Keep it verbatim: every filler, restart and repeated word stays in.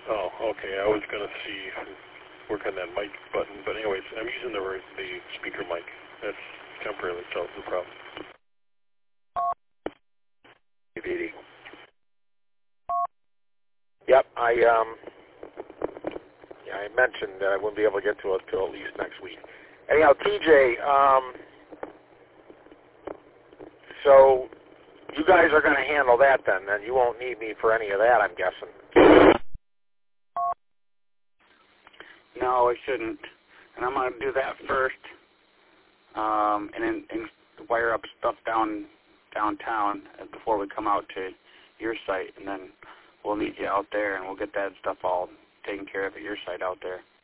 Oh, okay. I was gonna see work on that mic button, but anyways, I'm using the the speaker mic. That's temporarily solves the problem. eighty. Yep, I um, yeah, I mentioned that I wouldn't be able to get to it till at least next week. Anyhow, T J, um, so you guys are going to handle that then, then you won't need me for any of that, I'm guessing. No, I shouldn't. And I'm going to do that first, um, and then and wire up stuff down downtown before we come out to your site, and then we'll meet you out there, and we'll get that stuff all taken care of at your site out there.